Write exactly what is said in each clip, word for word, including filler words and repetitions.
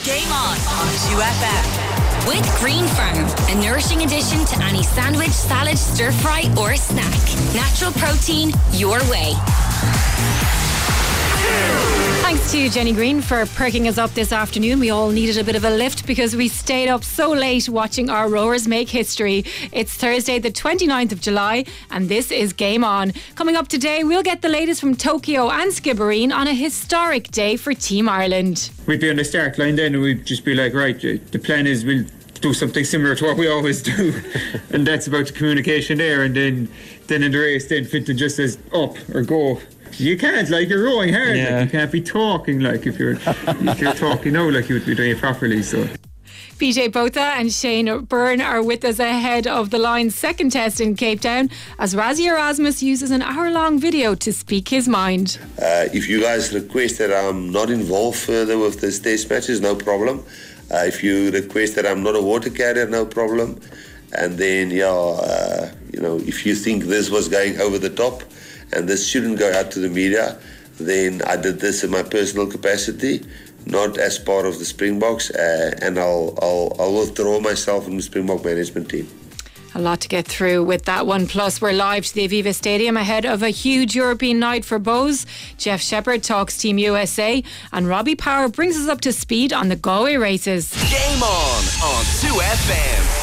Game On on two F M. With Green Farm, a nourishing addition to any sandwich, salad, stir fry or snack. Natural protein your way. Thanks to Jenny Green for perking us up this afternoon. We all needed a bit of a lift because we stayed up so late watching our rowers make history. It's Thursday the twenty-ninth of July and this is Game On. Coming up today, we'll get the latest from Tokyo and Skibbereen on a historic day for Team Ireland. We'd be on the start line then and we'd just be like, right, the plan is we'll do something similar to what we always do. And that's about the communication there. And then, then in the race, then Fintan just says up or go. You can't, like, you're rowing hard. Yeah. Like, you can't be talking like if you're if you're talking now, like you would be doing it properly. So P J Botha and Shane Byrne are with us ahead of the line's second test in Cape Town as Rassie Erasmus uses an hour-long video to speak his mind. Uh, if you guys request that I'm not involved further with this test matches, no problem. Uh, if you request that I'm not a water carrier, no problem. And then, yeah, uh, you know, if you think this was going over the top and this shouldn't go out to the media, then I did this in my personal capacity, not as part of the Springboks, uh, and I'll, I'll I'll withdraw myself from the Springbok management team. A lot to get through with that one. Plus, we're live to the Aviva Stadium ahead of a huge European night for Bows. Jeff Shepherd talks Team U S A, and Robbie Power brings us up to speed on the Galway races. Game On on two F M.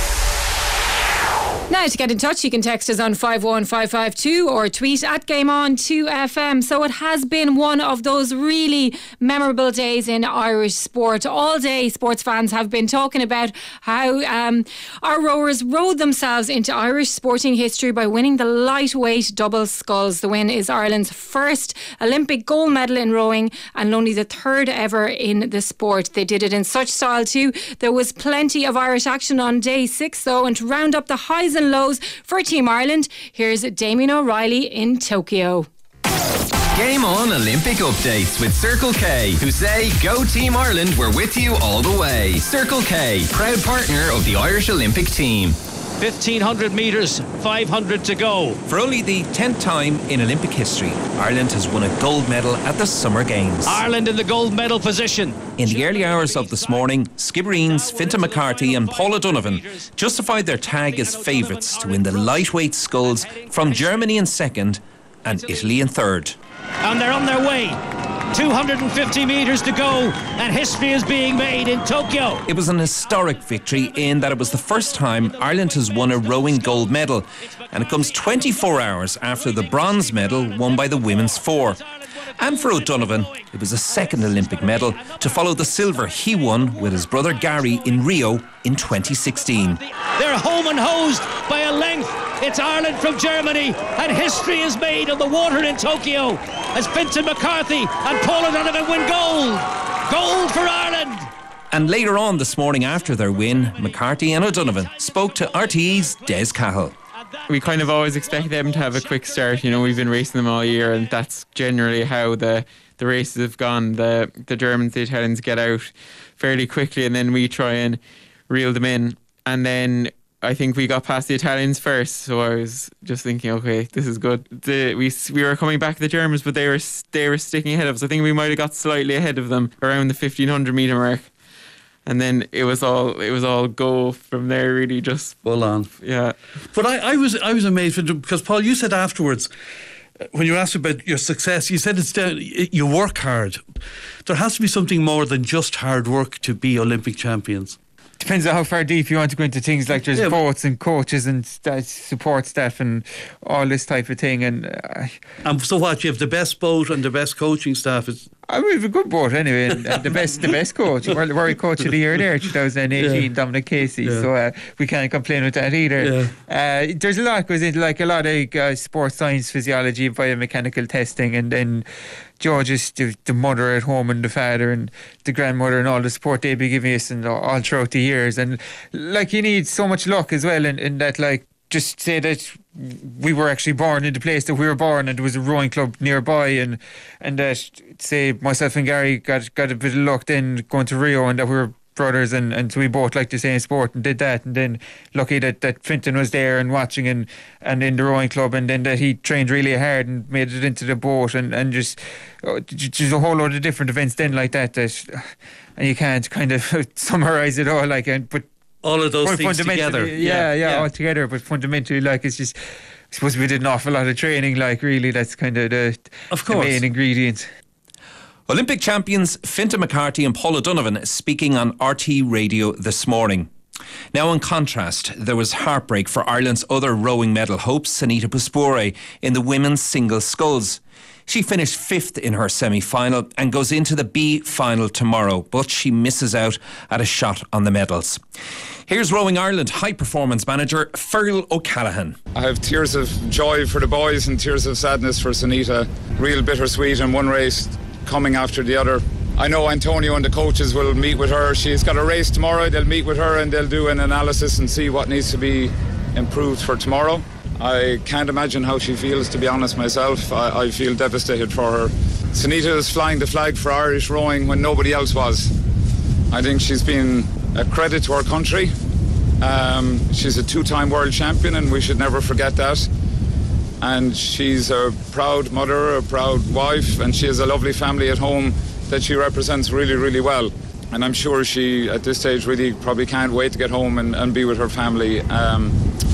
Now, to get in touch, you can text us on five one five five two or tweet at Game On two F M. So it has been one of those really memorable days in Irish sport. All day, sports fans have been talking about how um, our rowers rowed themselves into Irish sporting history by winning the lightweight double sculls. The win is Ireland's first Olympic gold medal in rowing and only the third ever in the sport. They did it in such style too. There was plenty of Irish action on day six though, and to round up the highs and lows for Team Ireland, here's Damien O'Reilly in Tokyo. Game On Olympic updates with Circle K, who say, go Team Ireland, we're with you all the way. Circle K, proud partner of the Irish Olympic team. fifteen hundred metres, five hundred to go. For only the tenth time in Olympic history, Ireland has won a gold medal at the Summer Games. Ireland in the gold medal position. In the early hours of this morning, Skibbereen's Fintan McCarthy and Paula Donovan justified their tag as favourites to win the lightweight sculls from Germany in second and Italy in third. And they're on their way. two hundred fifty metres to go and history is being made in Tokyo. It was an historic victory in that it was the first time Ireland has won a rowing gold medal, and it comes twenty-four hours after the bronze medal won by the women's four. And for O'Donovan, it was a second Olympic medal to follow the silver he won with his brother Gary in Rio in twenty sixteen. They're home and hosed by a length. It's Ireland from Germany, and history is made on the water in Tokyo as Fintan McCarthy and Paula Donovan win gold. Gold for Ireland. And later on this morning after their win, McCarthy and O'Donovan spoke to R T E's Des Cahill. We kind of always expect them to have a quick start. You know, we've been racing them all year, and that's generally how the, the races have gone. The the Germans, the Italians get out fairly quickly, and then we try and reel them in. And then I think we got past the Italians first, so I was just thinking, okay, this is good. The, we we were coming back to the Germans, but they were they were sticking ahead of us. I think we might have got slightly ahead of them around the fifteen hundred metre mark. And then it was all it was all go from there, really, just full on. Yeah. But I, I was I was amazed because, Paul, you said afterwards, when you were asked about your success, you said it's down, you work hard. There has to be something more than just hard work to be Olympic champions. Depends on how far deep you want to go into things like there's yeah, boats and coaches and st- support staff and all this type of thing. And uh, um, so what? You have the best boat and the best coaching staff. Is I mean, we have a good boat anyway, and, and the best, the best coach, World, World Coach of the Year there, twenty eighteen, yeah. Dominic Casey. Yeah. So uh, we can't complain with that either. Yeah. Uh, there's a lot goes into like a lot of uh, sports science, physiology, biomechanical testing, and then George is the, the mother at home and the father and the grandmother and all the support they be giving us and all throughout the years. And like you need so much luck as well in, in that, like, just say that we were actually born in the place that we were born and there was a rowing club nearby, and and that say myself and Gary got got a bit of luck then going to Rio, and that we were brothers, and, and so we both liked the same sport and did that. And then lucky that, that Fintan was there and watching and, and in the rowing club, and then that he trained really hard and made it into the boat, and, and just, oh, just a whole load of different events then like that, that and you can't kind of summarise it all, like, and, but all of those things together. Yeah, yeah, yeah, yeah, all together, but fundamentally, like, it's just, I suppose we did an awful lot of training, like, really, that's kind of the, of course. the main ingredient. Olympic champions Fintan McCarthy and Paul O'Donovan speaking on R T E Radio this morning. Now, in contrast, there was heartbreak for Ireland's other rowing medal hope, Sanita Puspure, in the women's single sculls. She finished fifth in her semi-final and goes into the B final tomorrow, but she misses out at a shot on the medals. Here's Rowing Ireland High Performance Manager Fergal O'Callaghan. I have tears of joy for the boys and tears of sadness for Sanita. Real bittersweet in one race coming after the other. I know Antonio and the coaches will meet with her. She's got a race tomorrow. They'll meet with her and they'll do an analysis and see what needs to be improved for tomorrow. I can't imagine how she feels, to be honest myself. I, I feel devastated for her. Sanita is flying the flag for Irish rowing when nobody else was. I think she's been a credit to our country. Um, she's a two-time world champion and we should never forget that. And she's a proud mother, a proud wife, and she has a lovely family at home that she represents really, really well. And I'm sure she, at this stage, really probably can't wait to get home and, and be with her family. Um,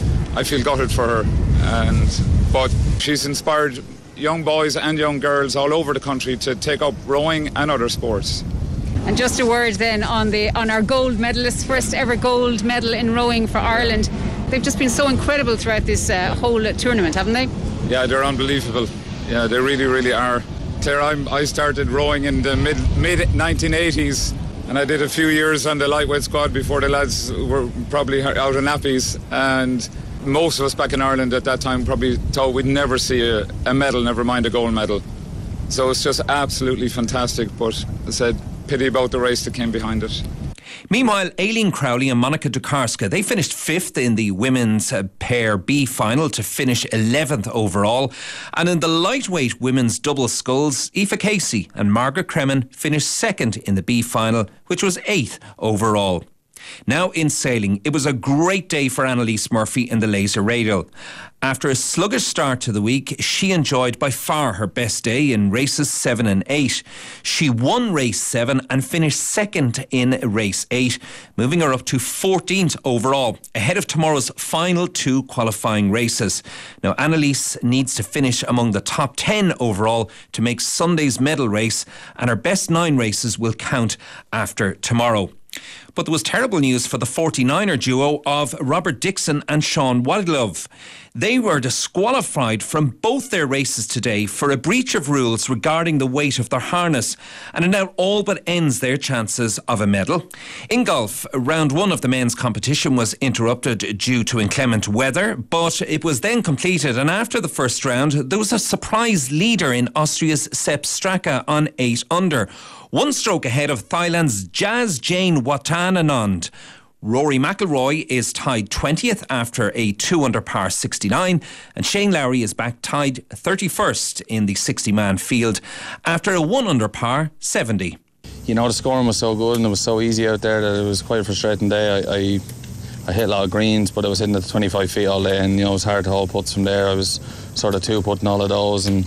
I feel gutted for her, and but she's inspired young boys and young girls all over the country to take up rowing and other sports. And just a word then on the on our gold medalists, first ever gold medal in rowing for Ireland. They've just been so incredible throughout this uh, whole uh, tournament, haven't they? Yeah, they're unbelievable. Yeah, they really, really are. Claire, I'm, I started rowing in the mid mid nineteen eighties, and I did a few years on the lightweight squad before the lads were probably out of nappies. And most of us back in Ireland at that time probably thought we'd never see a, a medal, never mind a gold medal. So it's just absolutely fantastic. But I said, pity about the race that came behind it. Meanwhile, Aileen Crowley and Monica Dukarska, they finished fifth in the women's uh, pair B final to finish eleventh overall. And in the lightweight women's double sculls, Aoife Casey and Margaret Cremin finished second in the B final, which was eighth overall. Now in sailing, it was a great day for Annalise Murphy in the Laser Radial. After a sluggish start to the week, she enjoyed by far her best day in races seven and eight. She won race seven and finished second in race eight, moving her up to fourteenth overall, ahead of tomorrow's final two qualifying races. Now, Annalise needs to finish among the top ten overall to make Sunday's medal race, and her best nine races will count after tomorrow. But there was terrible news for the forty-niner duo of Robert Dixon and Sean Wildlove. They were disqualified from both their races today for a breach of rules regarding the weight of their harness, and it now all but ends their chances of a medal. In golf, round one of the men's competition was interrupted due to inclement weather, but it was then completed, and after the first round there was a surprise leader in Austria's Sepp Straka on eight under, one stroke ahead of Thailand's Jazz Jane Watananand. Rory McIlroy is tied twentieth after a two under par sixty-nine, and Shane Lowry is back tied thirty-first in the sixty-man field after a one under par seventy. You know, the scoring was so good and it was so easy out there that it was quite a frustrating day. I, I, I hit a lot of greens, but I was hitting at twenty-five feet all day, and you know, it was hard to hold putts from there. I was sort of two putting all of those, and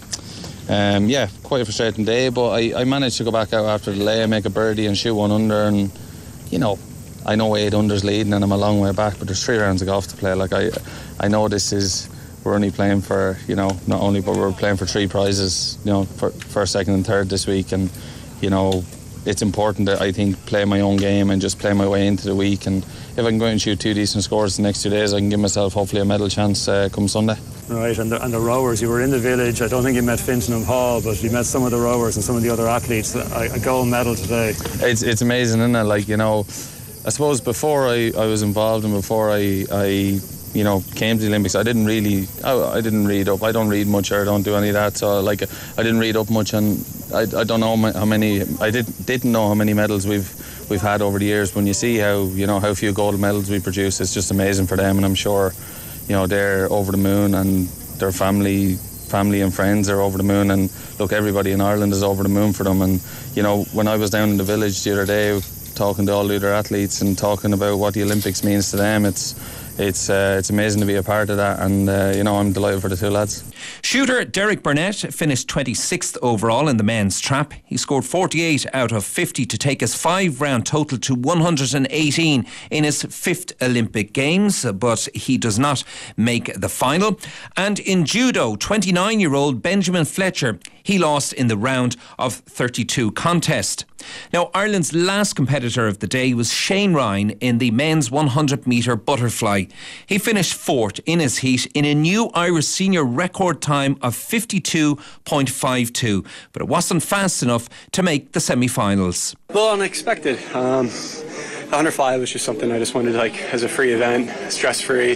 um, yeah, quite a frustrating day, but I, I managed to go back out after the lay, make a birdie and shoot one under, and you know, I know eight under's leading and I'm a long way back, but there's three rounds of golf to play. Like I, I know this is, we're only playing for, you know, not only, but we're playing for three prizes, you know, for first, second and third this week. And, you know, it's important that I think play my own game and just play my way into the week. And if I can go out and shoot two decent scores the next two days, I can give myself hopefully a medal chance uh, come Sunday. Right, and the, and the rowers, you were in the village. I don't think you met Fintan and Paul, but you met some of the rowers and some of the other athletes. A, a gold medal today. It's, it's amazing, isn't it? Like, you know, I suppose before I, I was involved and before I, I, you know, came to the Olympics, I didn't really, I, I didn't read up. I don't read much or I don't do any of that. So, like, I didn't read up much, and I, I don't know how many. I did, didn't know how many medals we've we've had over the years. When you see how, you know, how few gold medals we produce, it's just amazing for them. And I'm sure, you know, they're over the moon, and their family, family and friends are over the moon. And look, everybody in Ireland is over the moon for them. And you know, when I was down in the village the other day, talking to all the other athletes and talking about what the Olympics means to them. It's it's uh, it's amazing to be a part of that, and uh, you know, I'm delighted for the two lads. Shooter Derek Burnett finished twenty-sixth overall in the men's trap. He scored forty-eight out of fifty to take his five-round total to one hundred eighteen in his fifth Olympic Games, but he does not make the final. And in judo, twenty-nine-year-old Benjamin Fletcher, he lost in the round of thirty-two contest. Now, Ireland's last competitor of the day was Shane Ryan in the men's one hundred metre butterfly. He finished fourth in his heat in a new Irish senior record time of fifty-two point five two, but it wasn't fast enough to make the semi-finals. Well, unexpected. Um, the one hundred five was just something I just wanted, like, as a free event, stress-free.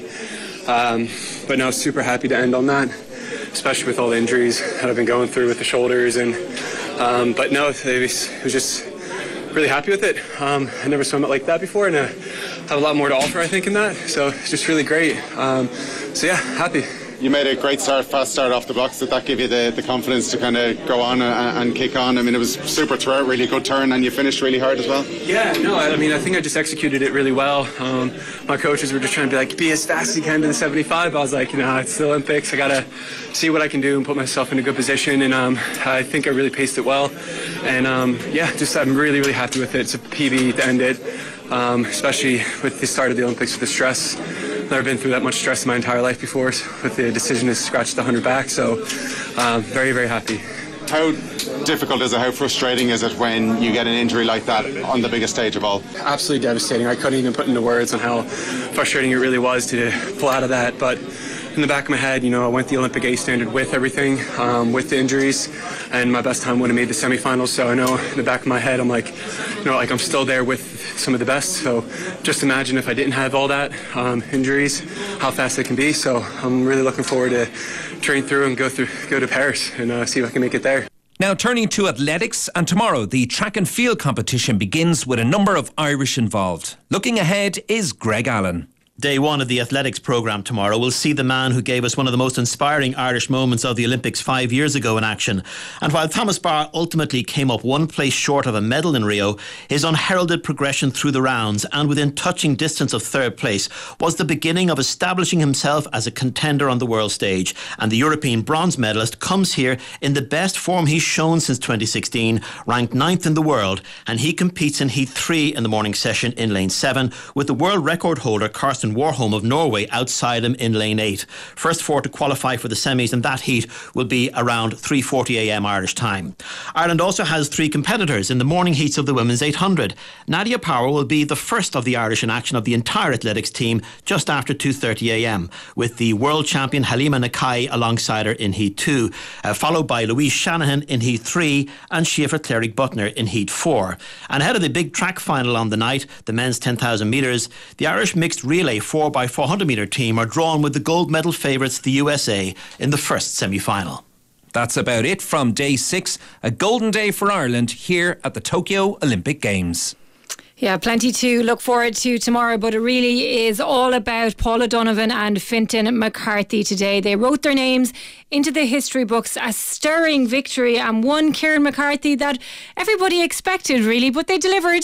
Um, but now super happy to end on that, especially with all the injuries that I've been going through with the shoulders. And um, but no, it was, it was just really happy with it. Um, I never swum it like that before, and I have a lot more to offer, I think, in that. So it's just really great. Um, so yeah, happy. You made a great start, fast start off the blocks. Did that give you the, the confidence to kind of go on and, and kick on? I mean, it was super throughout, really good turn, and you finished really hard as well. Yeah, no, I mean, I think I just executed it really well. Um, my coaches were just trying to be like, be as fast as you can to the seventy-five. I was like, you know, it's the Olympics. I got to see what I can do and put myself in a good position. And um, I think I really paced it well. And um, yeah, just I'm really, really happy with it. It's a P B to end it, um, especially with the start of the Olympics with the stress. Never been through that much stress in my entire life before with the decision to scratch the one hundred back, so um, very, very happy. How difficult is it, how frustrating is it when you get an injury like that on the biggest stage of all? Absolutely devastating. I couldn't even put into words on how frustrating it really was to pull out of that, but in the back of my head, you know, I went the Olympic A standard with everything, um, with the injuries, and my best time would have made the semifinals. So I know in the back of my head, I'm like, you know, like I'm still there with some of the best. So just imagine if I didn't have all that um, injuries, how fast it can be. So I'm really looking forward to train through and go through, go to Paris and uh, see if I can make it there. Now turning to athletics, and tomorrow the track and field competition begins with a number of Irish involved. Looking ahead is Greg Allen. Day one of the athletics programme tomorrow will see the man who gave us one of the most inspiring Irish moments of the Olympics five years ago in action. And while Thomas Barr ultimately came up one place short of a medal in Rio, his unheralded progression through the rounds and within touching distance of third place was the beginning of establishing himself as a contender on the world stage. And the European bronze medalist comes here in the best form he's shown since twenty sixteen, ranked ninth in the world, and he competes in heat three in the morning session in lane seven with the world record holder Karsten Warholm of Norway outside him in lane eight. First four to qualify for the semis in that heat will be around three forty a m Irish time. Ireland also has three competitors in the morning heats of the women's eight hundred. Nadia Power will be the first of the Irish in action of the entire athletics team just after two thirty a m, with the world champion Halima Nakai alongside her in heat two, uh, followed by Louise Shanahan in heat three and Schaefer Cleric Butner in heat four. And ahead of the big track final on the night, the men's ten thousand metres, the Irish mixed relay four by four hundred metre team are drawn with the gold medal favourites, the U S A, in the first semi-final. That's about it from day six, a golden day for Ireland here at the Tokyo Olympic Games. Yeah, plenty to look forward to tomorrow, but it really is all about Paula Donovan and Fintan McCarthy today. They wrote their names into the history books, a stirring victory, and one Kieran McCarthy that everybody expected really, but they delivered.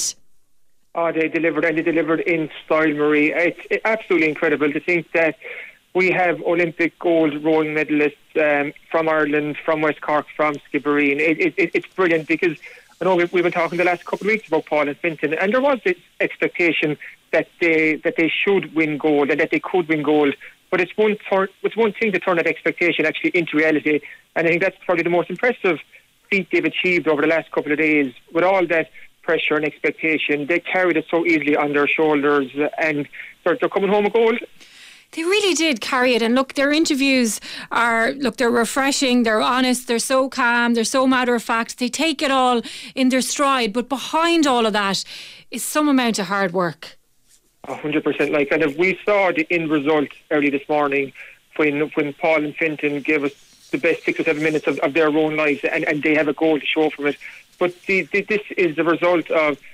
Oh, they delivered, and they delivered in style, Marie. It's absolutely incredible to think that we have Olympic gold rowing medalists um, from Ireland, from West Cork, from Skibbereen. It, it, it's brilliant because I know we've, we've been talking the last couple of weeks about Paul and Fintan, and there was this expectation that they that they should win gold and that they could win gold. But it's one th- it's one thing to turn that expectation actually into reality, and I think that's probably the most impressive feat they've achieved over the last couple of days. With all that pressure and expectation, they carried it so easily on their shoulders, and they're, they're coming home with gold. They really did carry it, and look, their interviews are, look, they're refreshing, they're honest, they're so calm, they're so matter of fact, they take it all in their stride, but behind all of that is some amount of hard work. A hundred percent, like, and if we saw the end result early this morning when when Paul and Fintan gave us the best six or seven minutes of, of their own lives, and, and they have a goal to show from it. But the, the, this is the result of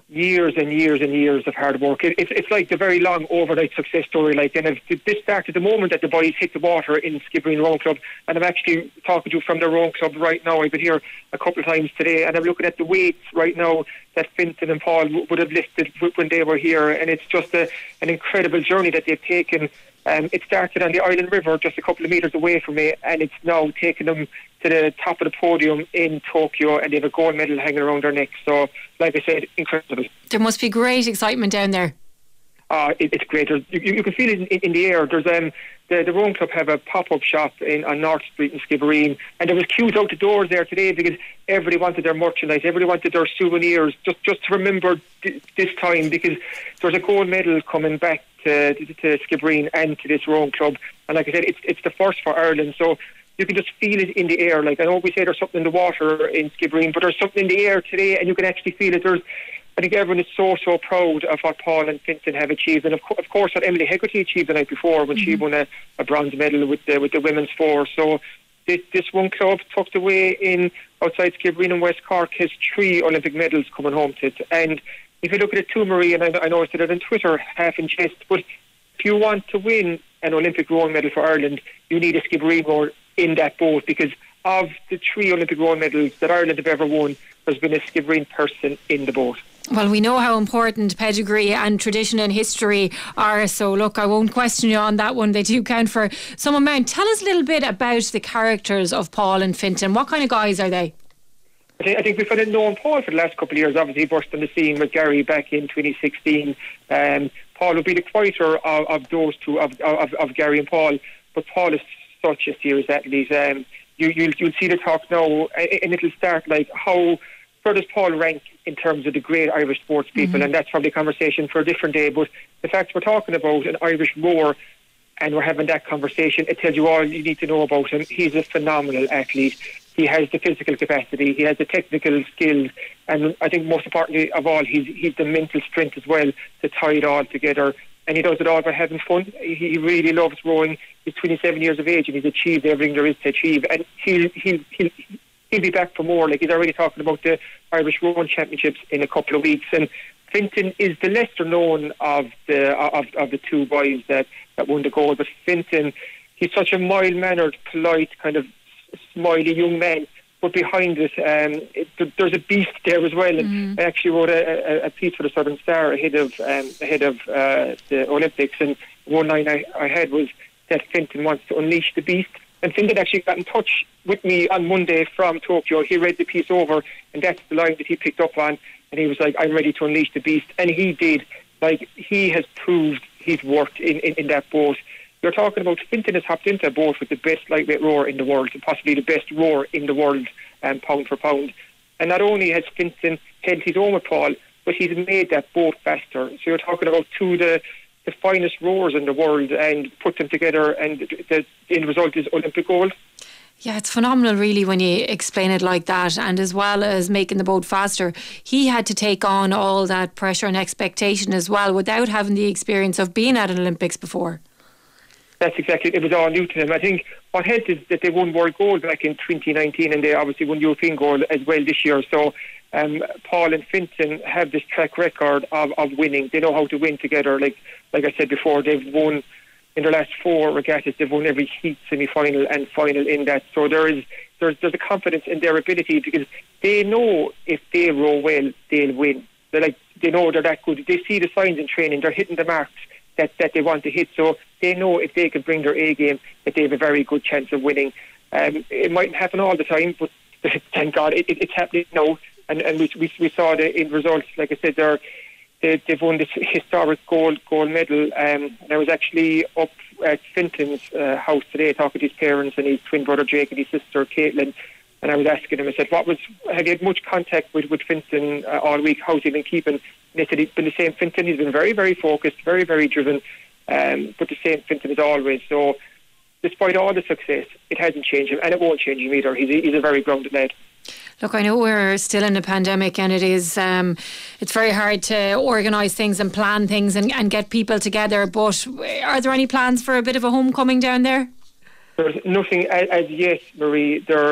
years and years and years of hard work. It, it's it's like the very long overnight success story. Like, and if this started the moment that the boys hit the water in Skibbereen Rowing Club, and I'm actually talking to you from the Rowing Club right now. I've been here a couple of times today, and I'm looking at the weights right now that Fintan and Paul w- would have lifted w- when they were here, and it's just a, an incredible journey that they've taken. Um, it started on the Island River, just a couple of metres away from me, and it's now taken them to the top of the podium in Tokyo, and they have a gold medal hanging around their neck. So, like I said, incredible. There must be great excitement down there. Uh, it, it's great. There's, you, you can feel it in, in the air. There's um, the, the Rowing Club have a pop-up shop in, on North Street in Skibbereen, and there was queues out the doors there today because everybody wanted their merchandise, everybody wanted their souvenirs, just just to remember th- this time, because there's a gold medal coming back to, to, to Skibbereen and to this Rowing Club, and like I said, it's it's the first for Ireland, so you can just feel it in the air. Like, I know we say there's something in the water in Skibbereen, but there's something in the air today, and you can actually feel it. There's I think everyone is so, so proud of what Paul and Fintan have achieved. And of, co- of course, what Emily Hegarty achieved the night before when mm-hmm. she won a, a bronze medal with the, with the women's four. So this, this one club tucked away in outside Skibbereen and West Cork has three Olympic medals coming home to it. And if you look at it too, Marie, and I, I know I said it on Twitter, half in jest, but if you want to win an Olympic rowing medal for Ireland, you need a Skibbereen rower in that boat, because of the three Olympic rowing medals that Ireland have ever won, there's been a Skibbereen person in the boat. Well, we know how important pedigree and tradition and history are, so look, I won't question you on that one. They do count for some amount. Tell us a little bit about the characters of Paul and Fintan. What kind of guys are they? I think, I think we've had known Paul for the last couple of years. Obviously, he burst on the scene with Gary back in twenty sixteen. Um, Paul would be the quieter of, of those two, of, of, of Gary and Paul, but Paul is such a serious athlete. Um, you, you'll, you'll see the talk now, and it'll start like how... where does Paul rank in terms of the great Irish sports people? Mm-hmm. And that's probably a conversation for a different day. But the fact we're talking about an Irish rower and we're having that conversation, it tells you all you need to know about him. He's a phenomenal athlete. He has the physical capacity. He has the technical skills. And I think most importantly of all, he's, he's the mental strength as well to tie it all together. And he does it all by having fun. He really loves rowing. He's twenty-seven years of age and he's achieved everything there is to achieve. And he'll... he'll, he'll He'll be back for more. Like, he's already talking about the Irish Rowing Championships in a couple of weeks. And Fintan is the lesser known of the of, of the two boys that, that won the gold. But Fintan, he's such a mild-mannered, polite, kind of smiley young man. But behind it, um, it there's a beast there as well. And mm-hmm. I actually wrote a, a, a piece for the Southern Star ahead of um, ahead of uh, the Olympics. And one line I, I had was that Fintan wants to unleash the beast. And Fintan actually got in touch with me on Monday from Tokyo. He read the piece over, and that's the line that he picked up on. And he was like, I'm ready to unleash the beast. And he did. Like, he has proved his worth in, in, in that boat. You're talking about Fintan has hopped into a boat with the best lightweight rower in the world, and possibly the best rower in the world, um, pound for pound. And not only has Fintan held his own with Paul, but he's made that boat faster. So you're talking about two of the... the finest rowers in the world, and put them together, and the end result is Olympic gold. Yeah, it's phenomenal really when you explain it like that. And as well as making the boat faster, he had to take on all that pressure and expectation as well without having the experience of being at an Olympics before. That's exactly it. It was all new to him. I think what helped is that they won world gold back in twenty nineteen, and they obviously won European gold as well this year. So um, Paul and Fintan have this track record of, of winning. They know how to win together. Like like I said before, they've won in their last four regattas. They've won every heat, semi-final and final in that. So there is there's there's a confidence in their ability, because they know if they row well, they'll win. They're like they know they're that good. They see the signs in training. They're hitting the marks that, that they want to hit. So they know if they can bring their A game, that they have a very good chance of winning. Um, it mightn't happen all the time, but thank God it, it, it's happening now. And and we we, we saw the in results. Like I said, they're They, they've won this historic gold gold medal. Um, and I was actually up at Fintan's uh, house today talking to his parents and his twin brother Jake and his sister Caitlin. And I was asking him, I said, "What was? Have you had much contact with with Fintan uh, all week? How's he been keeping?" And they said he's been the same Fintan. He's been very very focused, very very driven, um, but the same Fintan as always. So, despite all the success, it hasn't changed him, and it won't change him either. He's a, he's a very grounded lad. Look, I know we're still in a pandemic, and it is um, it's very hard to organise things and plan things and, and get people together, but are there any plans for a bit of a homecoming down there? There's nothing as, as yet, Marie. There,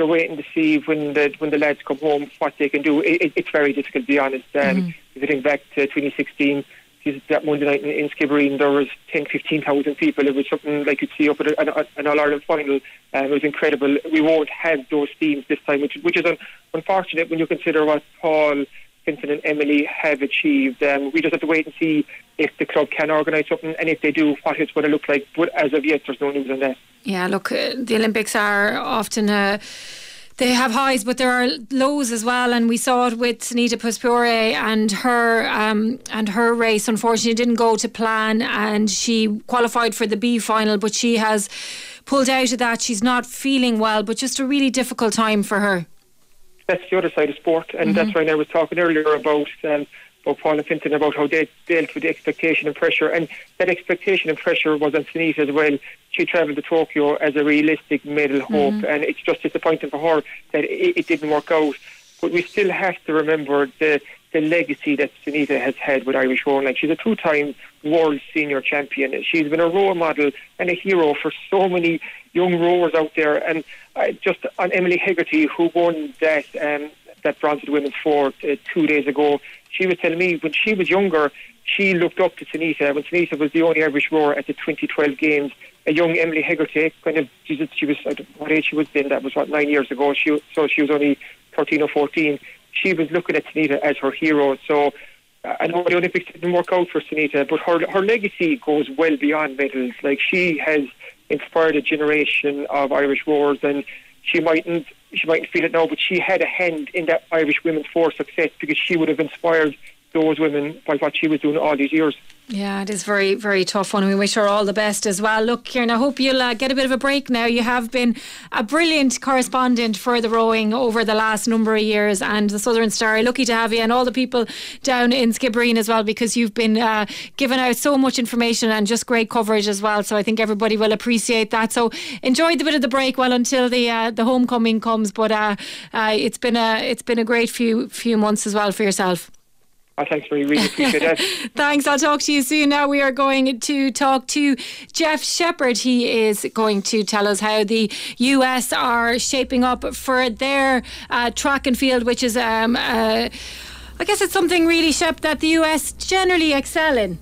they're waiting to see when the when the lads come home what they can do. It, it, it's very difficult, to be honest. Um, mm-hmm. If you think back to twenty sixteen, that Monday night in, in Skibbereen, there was ten, fifteen thousand people. It was something like you'd see up at an, an All-Ireland final. Um, it was incredible. We won't have those themes this time, which, which is un, unfortunate when you consider what Paul, Vincent and Emily have achieved. Um, we just have to wait and see if the club can organise something, and if they do, what it's going to look like. But as of yet, there's no news on that. Yeah, look, uh, the Olympics are often... Uh, They have highs, but there are lows as well, and we saw it with Sanita Puspure and her um, and her race. Unfortunately, didn't go to plan, and she qualified for the B final, but she has pulled out of that. She's not feeling well, but just a really difficult time for her. That's the other side of sport, and Mm-hmm. that's why I was talking earlier about um, about Paul and Fintan, about how they dealt with the expectation and pressure, and that expectation and pressure was on Sanita as well. She travelled to Tokyo as a realistic medal hope, Mm-hmm. and it's just disappointing for her that it, it didn't work out. But we still have to remember the the legacy that Sanita has had with Irish rowing. Like, she's a two-time world senior champion. She's been a role model and a hero for so many young rowers out there. And uh, just on Emily Hegarty, who won that um, that bronze at women's four uh, two days ago, she was telling me when she was younger, she looked up to Sanita. When Sanita was the only Irish rower at the twenty twelve games, a young Emily Hegarty, kind of, she was, she was I don't know what age she was then, that was what, nine years ago, she so she was only thirteen or fourteen. She was looking at Sanita as her hero. So uh, I know the Olympics didn't work out for Sanita, but her her legacy goes well beyond medals. Like, she has inspired a generation of Irish rowers, and she mightn't she mightn't feel it now, but she had a hand in that Irish women's four success, because she would have inspired those women by what she was doing all these years. Yeah, it is very, very tough one. We wish her all the best as well. Look, Kieran, I hope you'll uh, get a bit of a break now. You have been a brilliant correspondent for the rowing over the last number of years, and the Southern Star. Lucky to have you, and all the people down in Skibbereen as well, because you've been uh, giving out so much information and just great coverage as well. So I think everybody will appreciate that. So enjoy the bit of the break while until the uh, the homecoming comes. But uh, uh, it's been a it's been a great few few months as well for yourself. Oh, thanks, Marie. Really appreciate that. Thanks. I'll talk to you soon. Now we are going to talk to Jeff Shepherd. He is going to tell us how the U S are shaping up for their uh, track and field, which is, um, uh, I guess it's something really, Shep, that the U S generally excel in.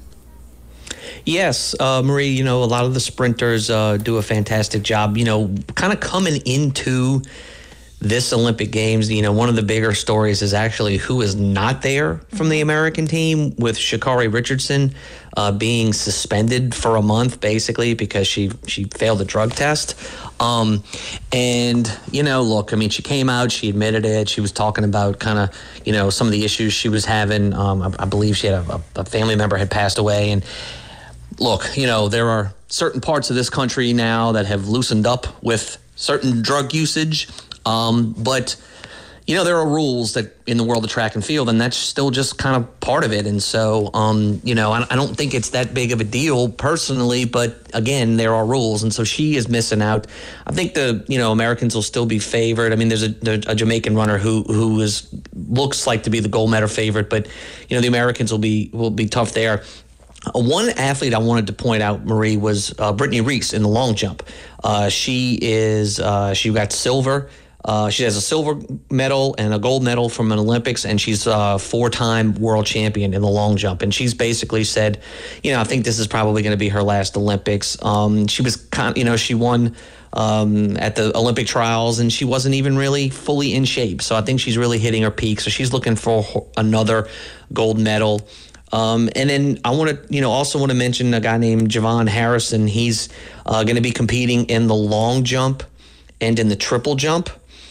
Yes, uh, Marie, you know, a lot of the sprinters uh, do a fantastic job, you know, kind of coming into this Olympic Games. You know, one of the bigger stories is actually who is not there from the American team, with Sha'Carri Richardson uh, being suspended for a month, basically, because she she failed the drug test. Um, and, you know, look, I mean, she came out, she admitted it. She was talking about kind of, you know, some of the issues she was having. Um, I, I believe she had a, a family member had passed away. And look, you know, there are certain parts of this country now that have loosened up with certain drug usage. Um, but, you know, there are rules that in the world of track and field, and that's still just kind of part of it. And so, um, you know, I, I don't think it's that big of a deal personally, but again, there are rules. And so she is missing out. I think the, you know, Americans will still be favored. I mean, there's a, there's a Jamaican runner who, who is, looks like to be the gold medal favorite, but, you know, the Americans will be, will be tough there. Uh, one athlete I wanted to point out, Marie, was uh, Brittany Reese in the long jump. Uh, she is, uh, she got silver. Uh, she has a silver medal and a gold medal from an Olympics, and she's a four-time world champion in the long jump. And she's basically said, you know, I think this is probably going to be her last Olympics. Um, she was, kind, you know, she won um, at the Olympic trials, and she wasn't even really fully in shape. So I think she's really hitting her peak. So she's looking for another gold medal. Um, and then I want to, you know, also want to mention a guy named Javon Harrison. He's uh, going to be competing in the long jump and in the triple jump.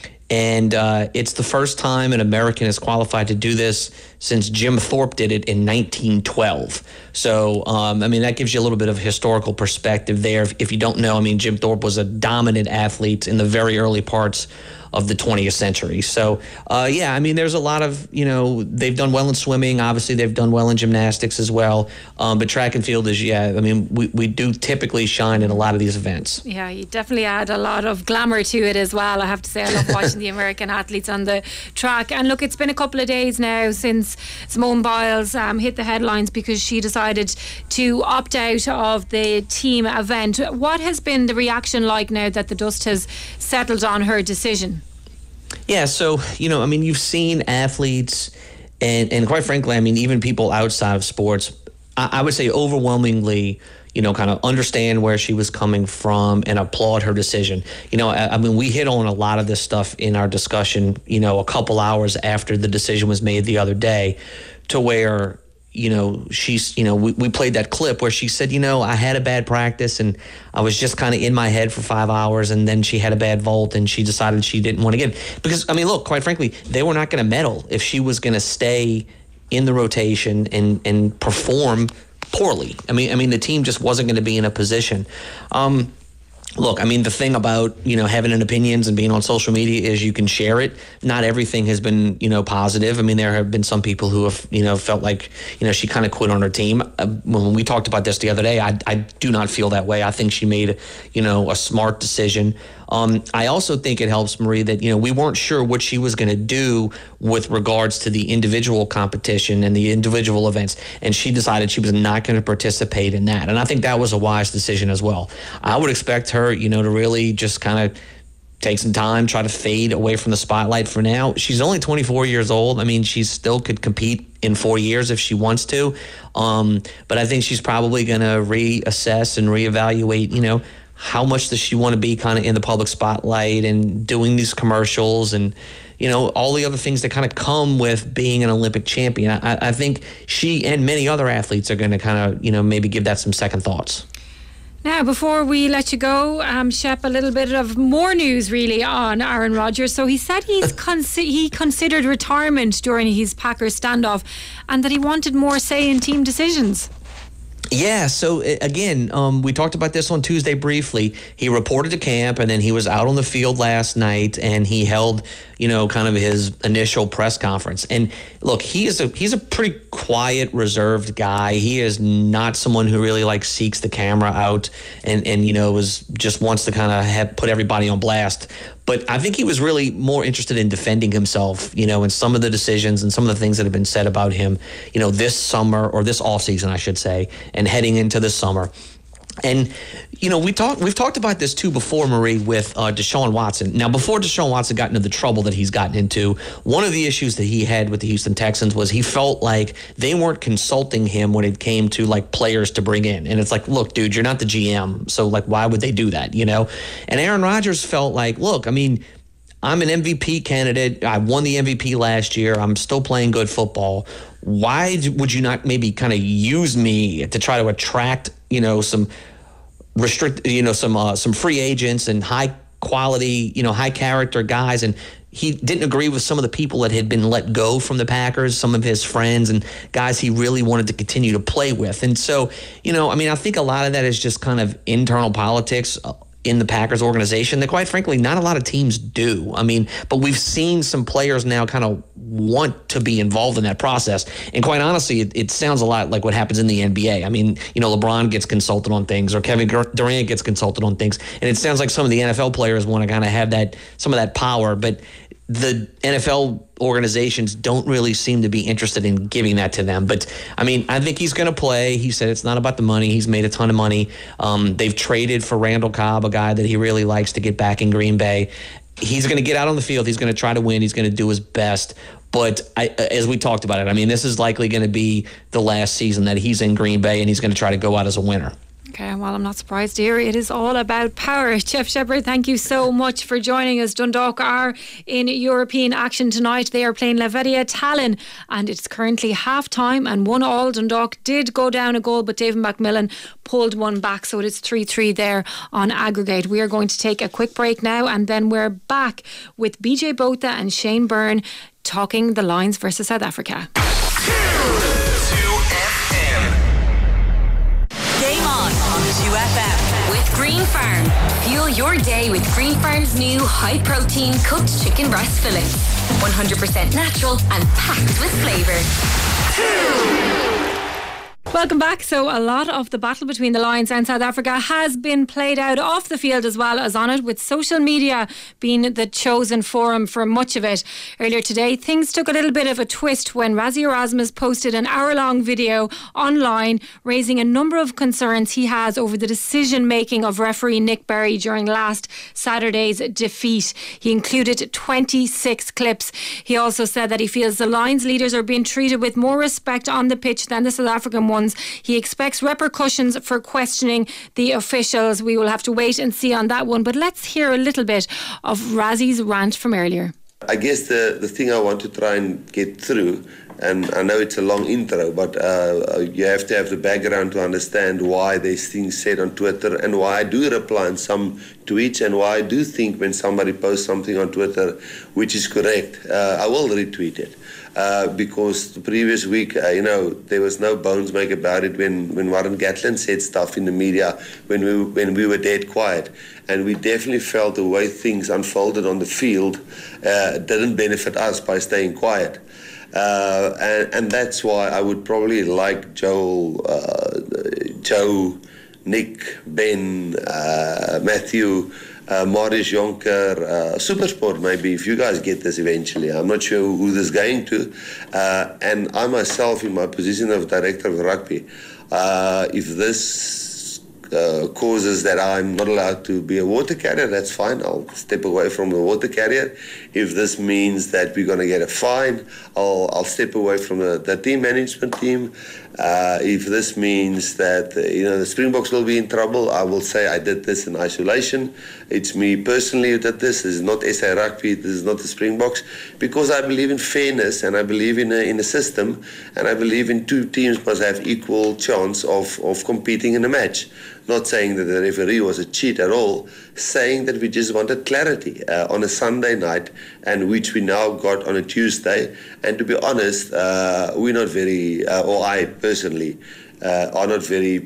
And uh, it's the first time an American has qualified to do this since Jim Thorpe did it in nineteen twelve. So, um, I mean, that gives you a little bit of historical perspective there. If, if you don't know, I mean, Jim Thorpe was a dominant athlete in the very early parts of the twentieth century. So, uh, yeah, I mean, there's a lot of, you know, they've done well in swimming. Obviously, they've done well in gymnastics as well. Um, but track and field is, yeah, I mean, we, we do typically shine in a lot of these events. Yeah, you definitely add a lot of glamour to it as well. I have to say, I love watching the American athletes on the track. And look, it's been a couple of days now since Simone Biles um, hit the headlines because she decided to opt out of the team event. What has been the reaction like now that the dust has settled on her decision? Yeah, so, you know, I mean, you've seen athletes and, and quite frankly, I mean, even people outside of sports, I, I would say overwhelmingly, you know, kind of understand where she was coming from and applaud her decision. You know, I, I mean, we hit on a lot of this stuff in our discussion, you know, a couple hours after the decision was made the other day, to where, you know, she's, you know, we, we played that clip where she said, you know, I had a bad practice and I was just kind of in my head for five hours and then she had a bad vault and she decided she didn't want to get, because, I mean, look, quite frankly, they were not going to medal if she was going to stay in the rotation and, and perform poorly. I mean, I mean, the team just wasn't going to be in a position. Um, Look, I mean, the thing about, you know, having an opinions and being on social media is you can share it. Not everything has been, you know, positive. I mean, there have been some people who have, you know, felt like, you know, she kind of quit on her team. Uh, when we talked about this the other day, I, I do not feel that way. I think she made, you know, a smart decision. Um, I also think it helps, Marie, that, you know, we weren't sure what she was going to do with regards to the individual competition and the individual events. And she decided she was not going to participate in that. And I think that was a wise decision as well. I would expect her, you know, to really just kind of take some time, try to fade away from the spotlight for now. She's only twenty-four years old. I mean, she still could compete in four years if she wants to. Um, but I think she's probably going to reassess and reevaluate, you know, how much does she want to be kind of in the public spotlight and doing these commercials and, you know, all the other things that kind of come with being an Olympic champion. I, I think she and many other athletes are going to kind of, you know, maybe give that some second thoughts. Now, before we let you go, um, Shep, a little bit of more news really on Aaron Rodgers. So he said he's con- he considered retirement during his Packers standoff and that he wanted more say in team decisions. Yeah, so again, um, we talked about this on Tuesday briefly. He reported to camp and then he was out on the field last night and he held, you know, kind of his initial press conference. And look, he is a he's a pretty quiet, reserved guy. He is not someone who really like seeks the camera out and, and you know, was just wants to kind of have put everybody on blast. But I think he was really more interested in defending himself, you know, and some of the decisions and some of the things that have been said about him, you know, this summer or this offseason, I should say, and heading into the summer. And, you know, we talked, we've talked about this too before, Marie, with uh, Deshaun Watson. Now, before Deshaun Watson got into the trouble that he's gotten into, one of the issues that he had with the Houston Texans was he felt like they weren't consulting him when it came to, like, players to bring in. And it's like, look, dude, you're not the G M, so, like, why would they do that, you know? And Aaron Rodgers felt like, look, I mean, I'm an M V P candidate. I won the M V P last year. I'm still playing good football. Why would you not maybe kind of use me to try to attract, you know, some restrict, you know, some uh, some free agents and high quality, you know, high character guys? And he didn't agree with some of the people that had been let go from the Packers, some of his friends and guys he really wanted to continue to play with. And so, you know, I mean, I think a lot of that is just kind of internal politics in the Packers organization that, quite frankly, not a lot of teams do. I mean, but we've seen some players now kind of want to be involved in that process. And quite honestly, it, it sounds a lot like what happens in the N B A. I mean, you know, LeBron gets consulted on things or Kevin Durant gets consulted on things. And it sounds like some of the N F L players want to kind of have that, some of that power. But the N F L organizations don't really seem to be interested in giving that to them. But, I mean, I think he's going to play. He said it's not about the money. He's made a ton of money. Um, they've traded for Randall Cobb, a guy that he really likes to get back in Green Bay. He's going to get out on the field. He's going to try to win. He's going to do his best. But I, as we talked about it, I mean, this is likely going to be the last season that he's in Green Bay, and he's going to try to go out as a winner. Okay, well, I'm not surprised here. It is all about power. Jeff Shepherd, thank you so much for joining us. Dundalk are in European action tonight. They are playing Levadia Tallinn, and it's currently half-time and one all. Dundalk did go down a goal, but David McMillan pulled one back, so it is three three there on aggregate. We are going to take a quick break now, and then we're back with B J Botha and Shane Byrne talking the Lions versus South Africa. Game on on two F M with Green Farm. Fuel your day with Green Farm's new high-protein cooked chicken breast fillets. one hundred percent natural and packed with flavour. Welcome back. So a lot of the battle between the Lions and South Africa has been played out off the field as well as on it, with social media being the chosen forum for much of it. Earlier today, things took a little bit of a twist when Rassie Erasmus posted an hour-long video online raising a number of concerns he has over the decision-making of referee Nick Berry during last Saturday's defeat. He included twenty-six clips. He also said that he feels the Lions leaders are being treated with more respect on the pitch than the South African ones. He expects repercussions for questioning the officials. We will have to wait and see on that one. But let's hear a little bit of Rassie's rant from earlier. I guess the, the thing I want to try and get through, and I know it's a long intro, but uh, you have to have the background to understand why there's things said on Twitter and why I do reply on some tweets and why I do think when somebody posts something on Twitter which is correct, uh, I will retweet it. Uh, because the previous week, uh, you know, there was no bones made about it when, when Warren Gatland said stuff in the media when we when we were dead quiet. And we definitely felt the way things unfolded on the field uh, didn't benefit us by staying quiet. Uh, and, and that's why I would probably like Joel, uh, Joe, Nick, Ben, uh, Matthew, Uh, Marius Jonker, uh, Supersport maybe, if you guys get this eventually. I'm not sure who this is going to. Uh, and I myself, in my position of director of rugby, uh, if this uh, causes that I'm not allowed to be a water carrier, that's fine. I'll step away from the water carrier. If this means that we're going to get a fine, I'll, I'll step away from the, the team management team. Uh, if this means that uh, you know the Springboks will be in trouble, I will say I did this in isolation. It's me personally who did this. This is not S A Rugby. This is not the Springboks, because I believe in fairness and I believe in a, in a system, and I believe in two teams must have equal chance of, of competing in a match. Not saying that the referee was a cheat at all, saying that we just wanted clarity uh, on a Sunday night, and which we now got on a Tuesday. And to be honest, uh, we're not very, uh, or I personally, uh, are not very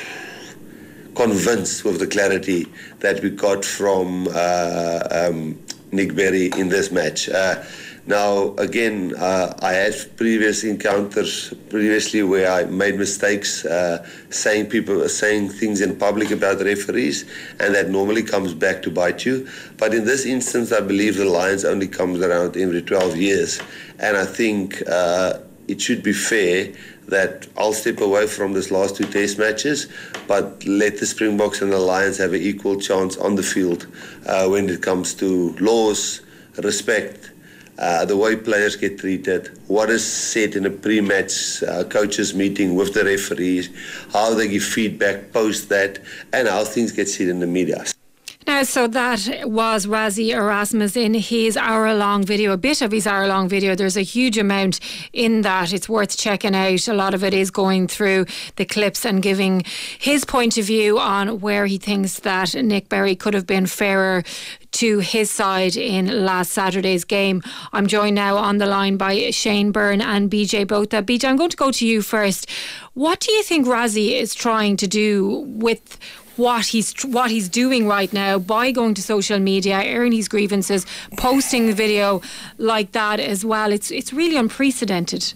convinced with the clarity that we got from uh, um, Nick Berry in this match. Uh, Now, again, uh, I had previous encounters previously where I made mistakes, uh, saying people saying things in public about referees, and that normally comes back to bite you. But in this instance, I believe the Lions only comes around every twelve years, and I think uh, it should be fair that I'll step away from this last two test matches, but let the Springboks and the Lions have an equal chance on the field uh, when it comes to laws, respect, Uh, the way players get treated, what is said in a pre-match uh, coaches meeting with the referees, how they give feedback post that, and how things get said in the media. Now, so that was Rassie Erasmus in his hour-long video, a bit of his hour-long video. There's a huge amount in that. It's worth checking out. A lot of it is going through the clips and giving his point of view on where he thinks that Nick Berry could have been fairer to his side in last Saturday's game. I'm joined now on the line by Shane Byrne and B J Botha. B J, I'm going to go to you first. What do you think Rassie is trying to do with what he's what he's doing right now by going to social media, airing his grievances, posting the video like that as well? It's it's really unprecedented.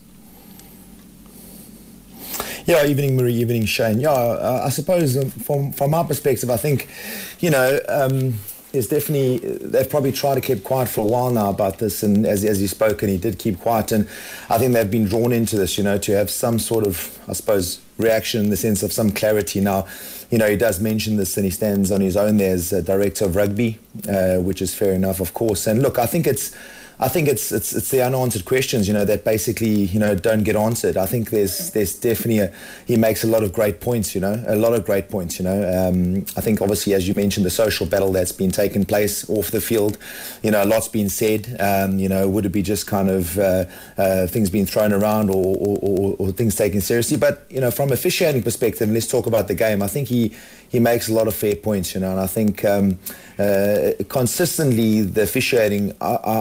Yeah, evening Marie, evening Shane. Yeah, uh, I suppose um, from from my perspective, I think, you know, um, there's definitely, they've probably tried to keep quiet for a while now about this, and as as you spoke, and he did keep quiet, and I think they've been drawn into this, you know, to have some sort of, I suppose, reaction in the sense of some clarity. Now, you know, he does mention this and he stands on his own there as a director of rugby, uh, which is fair enough, of course. And look, I think it's I think it's it's it's the unanswered questions, you know, that basically, you know, don't get answered. I think there's there's definitely a, he makes a lot of great points, you know, a lot of great points, you know. Um, I think obviously, as you mentioned, the social battle that's been taking place off the field, you know, a lot's been said. Um, you know, would it be just kind of uh, uh, things being thrown around or, or, or, or things taken seriously? But, you know, from officiating perspective, and let's talk about the game, I think he he makes a lot of fair points, you know, and I think um, uh, consistently the officiating, I, I believe,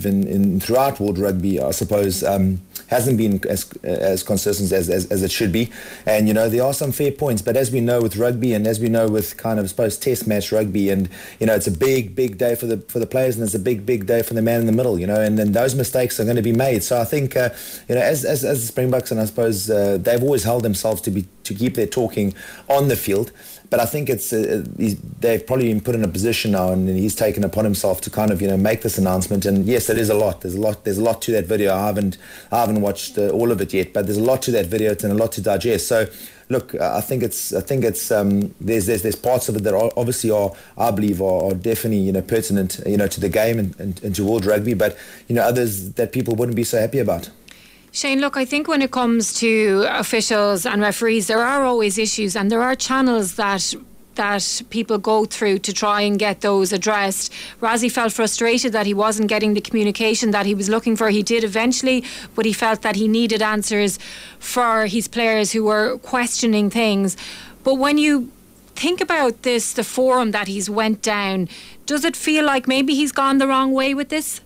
even in throughout world rugby, I suppose, um, hasn't been as as consistent as, as as it should be. And you know, there are some fair points, but as we know with rugby, and as we know with kind of I suppose test match rugby, and you know, it's a big big day for the for the players, and it's a big big day for the man in the middle. You know, and then those mistakes are going to be made. So I think uh, you know, as as as the Springboks, and I suppose uh, they've always held themselves to be to keep their talking on the field. But I think it's uh, they've probably been put in a position now, and he's taken upon himself to kind of you know make this announcement. And yes, it is a lot. There's a lot. There's a lot to that video. I haven't I haven't watched uh, all of it yet, but there's a lot to that video and a lot to digest. So, look, I think it's I think it's um, there's there's there's parts of it that are obviously are I believe are, are definitely you know pertinent you know to the game and, and, and to world rugby, but you know others that people wouldn't be so happy about. Shane, look, I think when it comes to officials and referees, there are always issues, and there are channels that that people go through to try and get those addressed. Rassie felt frustrated that he wasn't getting the communication that he was looking for. He did eventually, but he felt that he needed answers for his players who were questioning things. But when you think about this, the forum that he's went down, does it feel like maybe he's gone the wrong way with this?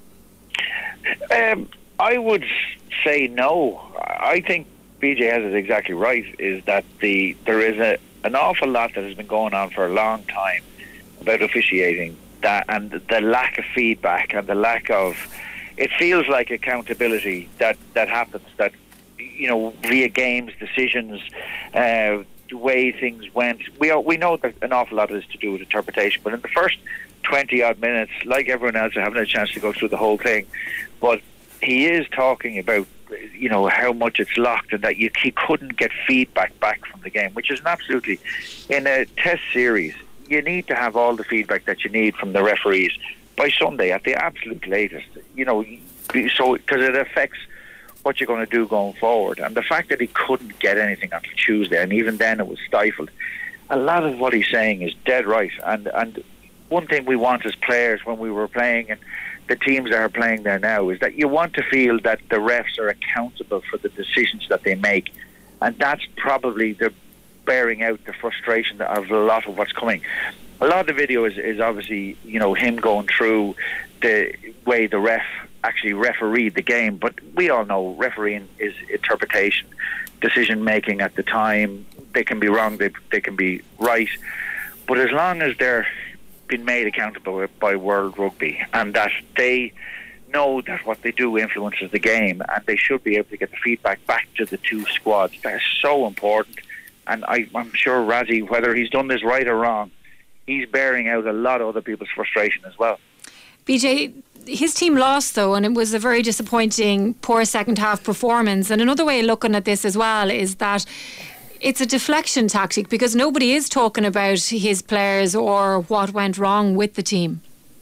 Um, I would say no. I think B J has it exactly right, is that the there is a, an awful lot that has been going on for a long time about officiating, that and the lack of feedback and the lack of, it feels like accountability that, that happens, that, you know, via games, decisions, uh, the way things went. We are, we know that an awful lot is to do with interpretation, but in the first twenty odd minutes, like everyone else, I haven't had a chance to go through the whole thing, but he is talking about, you know, how much it's locked and that you he couldn't get feedback back from the game, which is an absolutely, in a test series, you need to have all the feedback that you need from the referees by Sunday at the absolute latest, you know, so because it affects what you're going to do going forward. And the fact that he couldn't get anything until Tuesday, and even then it was stifled, a lot of what he's saying is dead right. And and one thing we want as players when we were playing, and the teams that are playing there now, is that you want to feel that the refs are accountable for the decisions that they make, and that's probably the bearing out the frustration of a lot of what's coming. A lot of the video is, is obviously, you know, him going through the way the ref actually refereed the game, but we all know refereeing is interpretation, decision making at the time. They can be wrong, they, they can be right, but as long as they're been made accountable by World Rugby, and that they know that what they do influences the game, and they should be able to get the feedback back to the two squads. That is so important. And I, I'm sure Rassie, whether he's done this right or wrong, he's bearing out a lot of other people's frustration as well. B J, his team lost though, and it was a very disappointing, poor second half performance. And another way of looking at this as well is that it's a deflection tactic, because nobody is talking about his players or what went wrong with the team.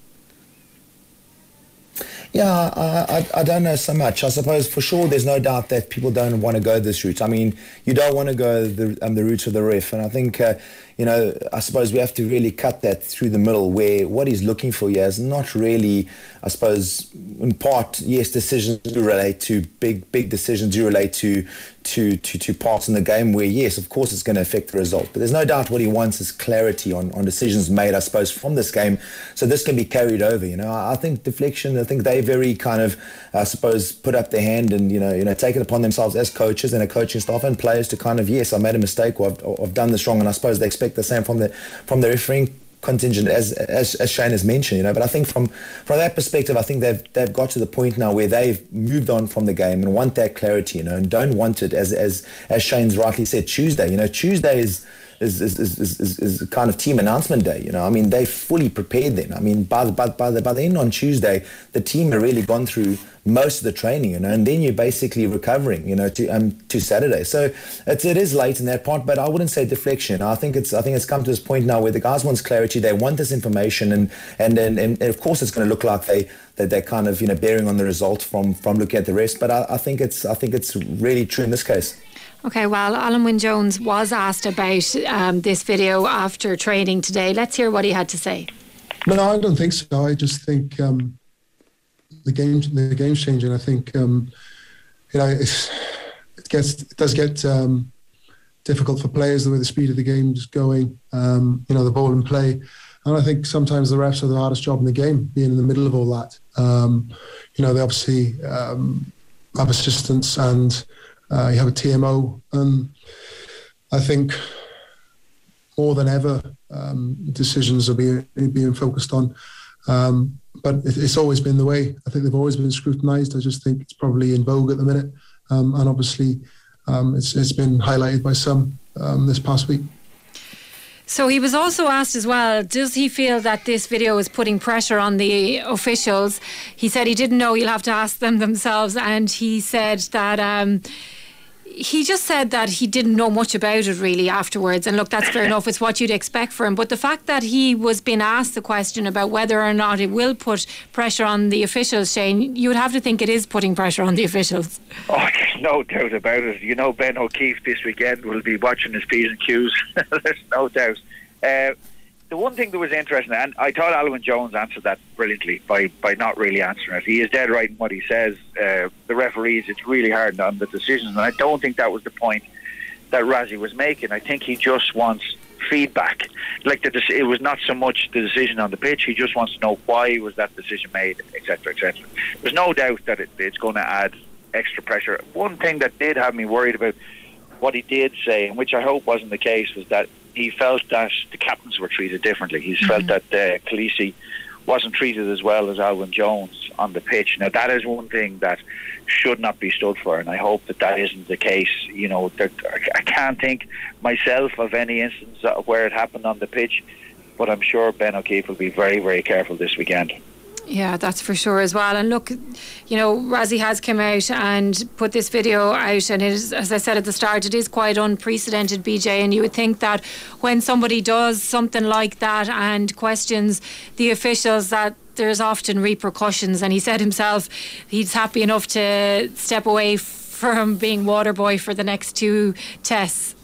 Yeah, I, I, I don't know so much. I suppose for sure there's no doubt that people don't want to go this route. I mean, you don't want to go the, um, the route of the ref. And I think, uh, you know, I suppose we have to really cut that through the middle, where what he's looking for here is not really, I suppose, in part, yes, decisions do relate to big, big decisions do relate to, to, to, to parts in the game where, yes, of course it's going to affect the result. But there's no doubt what he wants is clarity on, on decisions made, I suppose, from this game. So this can be carried over, you know. I, I think deflection, I think they very kind of, I suppose, put up their hand and, you know, you know, take it upon themselves as coaches and a coaching staff and players to kind of, yes, I made a mistake, or I've, or I've done this wrong, and I suppose they expect the same from the from the refereeing contingent, as, as as Shane has mentioned, you know. But I think from from that perspective, I think they've they've got to the point now where they've moved on from the game and want that clarity, you know, and don't want it, as as as Shane's rightly said, Tuesday. You know, Tuesday is Is, is, is, is, is kind of team announcement day, you know. I mean, they fully prepared then. I mean, by the, by, by, the, by the end on Tuesday, the team had really gone through most of the training, you know, and then you're basically recovering, you know, to um, to Saturday. So it's, it is late in that part, but I wouldn't say deflection. I think it's I think it's come to this point now where the guys want clarity. They want this information, and and and, and of course it's going to look like they that they're kind of, you know, bearing on the result from from looking at the rest. But I, I think it's I think it's really true in this case. Okay, well, Alan Wynne-Jones was asked about um, this video after training today. Let's hear what he had to say. No, I don't think so. I just think um, the game the game's changing. I think um, you know it's, it gets it does get um, difficult for players the way the speed of the game's going. Um, you know, the ball in play. And I think sometimes the refs are the hardest job in the game, being in the middle of all that. Um, you know, they obviously um, have assistants and uh, you have a T M O. And I think more than ever, um, decisions are being, being focused on. Um, but it, it's always been the way. I think they've always been scrutinised. I just think it's probably in vogue at the minute. Um, and obviously, um, it's, it's been highlighted by some um, this past week. So he was also asked as well, does he feel that this video is putting pressure on the officials? He said he didn't know, he'll have to ask them themselves. And he said that... Um, He just said that he didn't know much about it really afterwards, and look, that's fair enough, it's what you'd expect for him, but the fact that he was being asked the question about whether or not it will put pressure on the officials, Shane, you would have to think it is putting pressure on the officials. Oh, there's no doubt about it. You know, Ben O'Keefe this weekend will be watching his P's and Q's. There's no doubt. Uh, the one thing that was interesting, and I thought Alwyn Jones answered that brilliantly by, by not really answering it. He is dead right in what he says. Uh, the referees, it's really hard on the decisions, and I don't think that was the point that Razzie was making. I think he just wants feedback. Like the, it was not so much the decision on the pitch. He just wants to know why was that decision made, et cetera, et cetera. There's no doubt that it, it's going to add extra pressure. One thing that did have me worried about what he did say, and which I hope wasn't the case, was that he felt that the captains were treated differently. He mm-hmm. felt that uh, Khaleesi wasn't treated as well as Alwyn Jones on the pitch. Now, that is one thing that should not be stood for, and I hope that that isn't the case. You know, that I can't think myself of any instance where it happened on the pitch, but I'm sure Ben O'Keefe will be very, very careful this weekend. Yeah, that's for sure as well. And look, you know, Razzie has come out and put this video out, and it is, as I said at the start, it is quite unprecedented, B J, and you would think that when somebody does something like that and questions the officials, that there's often repercussions. And he said himself he's happy enough to step away from being water boy for the next two tests.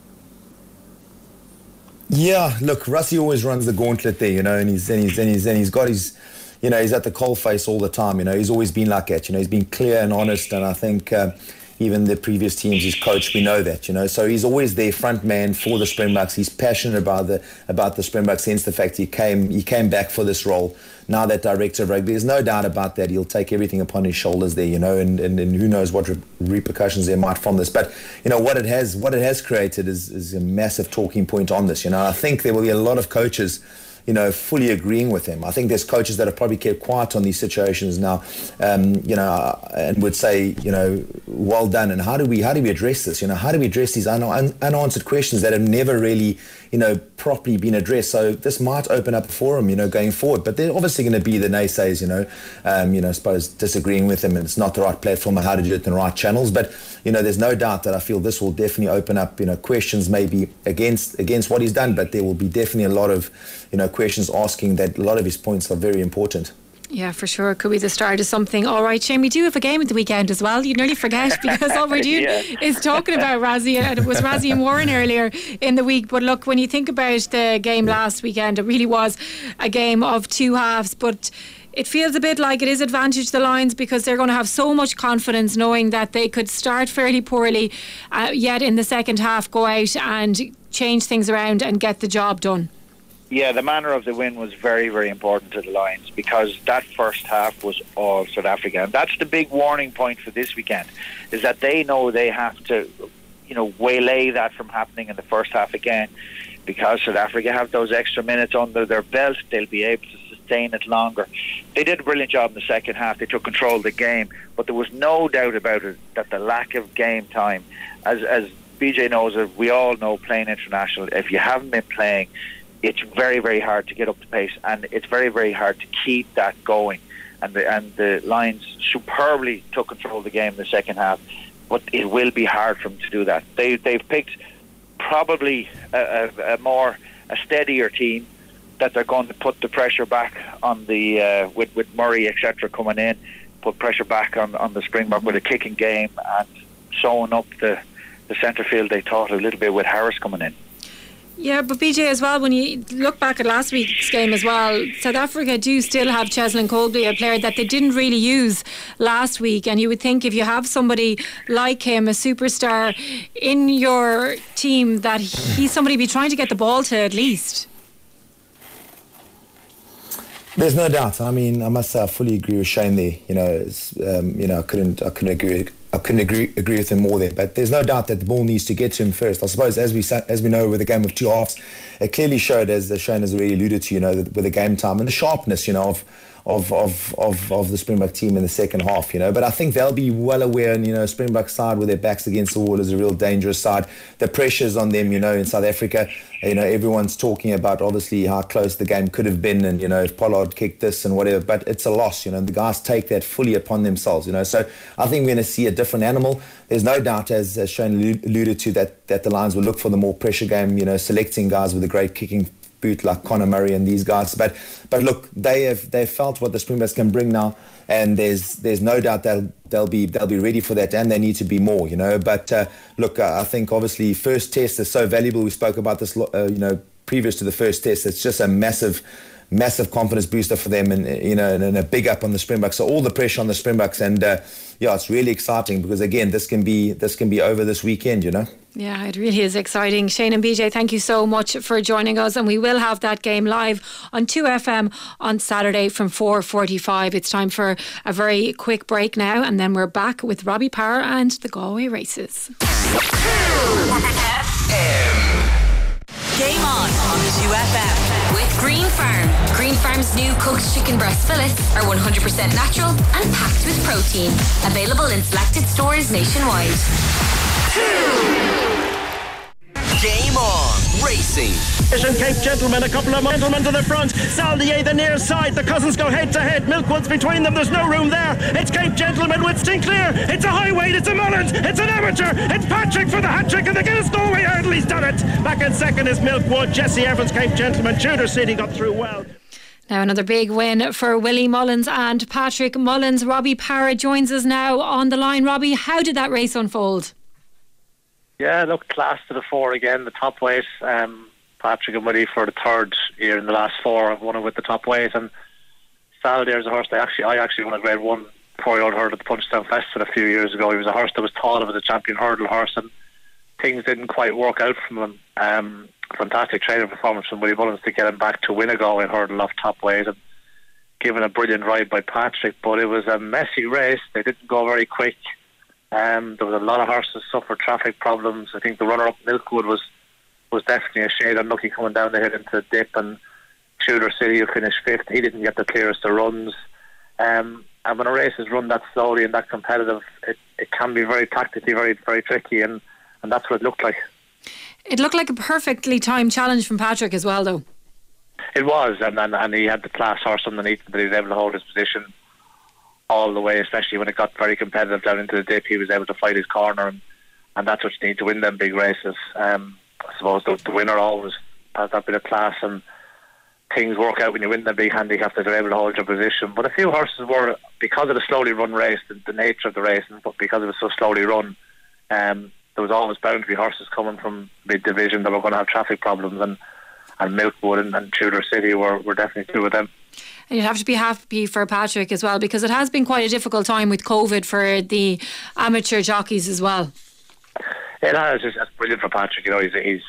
Yeah, look, Razzie always runs the gauntlet there, you know, and he's and he's and he's and he's got his, you know, he's at the coalface all the time. You know, he's always been like that. You know, he's been clear and honest, and I think uh, even the previous teams he's coached, we know that. You know, so he's always their front man for the Springboks. He's passionate about the about the Springboks. Hence the fact he came he came back for this role. Now that director of rugby, there's no doubt about that. He'll take everything upon his shoulders there, you know, and, and, and who knows what re- repercussions there might from this. But you know what it has what it has created is, is a massive talking point on this. You know, I think there will be a lot of coaches, you know, fully agreeing with him. I think there's coaches that have probably kept quiet on these situations now, um, you know, and would say, you know, well done. And how do we how do we address this? You know, how do we address these un- un- unanswered questions that have never really, you know, properly been addressed? So this might open up a forum, you know, going forward. But they're obviously going to be the naysayers, you know, um, you know, I suppose disagreeing with him, and it's not the right platform and how to do it in the right channels. But you know, there's no doubt that I feel this will definitely open up, you know, questions maybe against against what he's done. But there will be definitely a lot of, you know, questions asking that a lot of his points are very important. Yeah, for sure. Could be the start of something. All right, Shane, we do have a game at the weekend as well. You'd nearly forget, because all we're doing yeah. is talking about Razzie, and it was Razzie and Warren earlier in the week. But look, when you think about the game last weekend, it really was a game of two halves. But it feels a bit like it is advantage the Lions, because they're going to have so much confidence knowing that they could start fairly poorly, uh, yet in the second half go out and change things around and get the job done. Yeah, the manner of the win was very, very important to the Lions, because that first half was all South Africa. And that's the big warning point for this weekend, is that they know they have to, you know, waylay that from happening in the first half again, because South Africa have those extra minutes under their belt. They'll be able to sustain it longer. They did a brilliant job in the second half. They took control of the game, but there was no doubt about it that the lack of game time, as, as B J knows, we all know playing international, if you haven't been playing, it's very, very hard to get up to pace, and it's very, very hard to keep that going. And the, and the Lions superbly took control of the game in the second half, but it will be hard for them to do that. They, they've picked probably a, a, a more a steadier team that they're going to put the pressure back on the uh, with with Murray, et cetera, coming in, put pressure back on, on the Springbok with a kicking game and sewing up the the centre field. They thought a little bit with Harris coming in. Yeah, but B J, as well, when you look back at last week's game as well, South Africa do still have Cheslin Colby, a player that they didn't really use last week. And you would think if you have somebody like him, a superstar in your team, that he's somebody be trying to get the ball to at least. There's no doubt. I mean, I must say I fully agree with Shane there. You know, it's, um, you know, I couldn't, I couldn't agree, I couldn't agree, agree with him more there. But there's no doubt that the ball needs to get to him first. I suppose, as we as we know, with the game of two halves, it clearly showed, as Shane has already alluded to, you know, with the game time and the sharpness, you know, of. Of, of of of the Springbok team in the second half, you know. But I think they'll be well aware, and you know, Springbok side with their backs against the wall is a real dangerous side. The pressure's on them, you know, in South Africa. You know, everyone's talking about obviously how close the game could have been, and you know, if Pollard kicked this and whatever. But it's a loss, you know. The guys take that fully upon themselves, you know. So I think we're going to see a different animal. There's no doubt, as, as Shane alluded to, that that the Lions will look for the more pressure game, you know, selecting guys with a great kicking boot like Conor Murray and these guys, but but look, they have they felt what the Springboks can bring now, and there's there's no doubt they'll they'll be they'll be ready for that, and they need to be more, you know. But uh, look, uh, I think obviously first test is so valuable. We spoke about this, uh, you know, previous to the first test. It's just a massive. massive confidence booster for them, and you know, and, and a big up on the Springboks. So all the pressure on the Springboks, and uh, yeah, it's really exciting because again, this can be this can be over this weekend, you know. Yeah, it really is exciting. Shane and B J, thank you so much for joining us, and we will have that game live on two F M on Saturday from four forty-five. It's time for a very quick break now, and then we're back with Robbie Power and the Galway races. Game on on two F M with Green Farm. Green Farm's new cooked chicken breast fillets are one hundred percent natural and packed with protein. Available in selected stores nationwide. Game on racing. Cape Gentleman, a couple of gentlemen to the front. Saldier the near side. The cousins go head to head. Milkwood's between them. There's no room there. It's Cape Gentleman with Sinclair. It's a high weight. It's a Mullins. It's an amateur. It's Patrick for the hat trick of the Guinness Galway hurdle. He's done it. Back in second is Milkwood. Jesse Evans, Cape Gentleman. Tudor City got through well. Now another big win for Willie Mullins and Patrick Mullins. Robbie Power joins us now on the line. Robbie, how did that race unfold? Yeah, look, class to the four again, the top weight. Um, Patrick and Willie for the third year in the last four. I've won it with the top weight. And Sal there's a horse that actually, I actually won a grade one four-year-old hurdle at the Punchestown Festival a few years ago. He was a horse that was thought of as a champion hurdle horse, and things didn't quite work out from him. Um, fantastic training performance from Willie Mullins to get him back to win a Galway hurdle off top weight, and given a brilliant ride by Patrick. But it was a messy race. They didn't go very quick. Um, there was a lot of horses suffered traffic problems. I think the runner-up Milkwood was was definitely a shade unlucky coming down the hill into the dip, and Tudor City, who finished fifth, he didn't get the clearest of runs. Um, and when a race is run that slowly and that competitive, it, it can be very tactically very very tricky, and, and that's what it looked like. It looked like a perfectly timed challenge from Patrick as well, though. It was, and and, and he had the class horse underneath him, but he was able to hold his position all the way, especially when it got very competitive down into the dip. He was able to fight his corner, and, and that's what you need to win them big races. Um, I suppose the, the winner always has that bit of class, and things work out when you win the big handicap that they're able to hold your position. But a few horses were, because of the slowly run race, the, the nature of the race, but because it was so slowly run, um, there was always bound to be horses coming from mid-division that were going to have traffic problems, and, and Milkwood and, and Tudor City were, were definitely two of them. And you'd have to be happy for Patrick as well, because it has been quite a difficult time with COVID for the amateur jockeys as well. It has. It's, it's brilliant for Patrick. You know, he's he's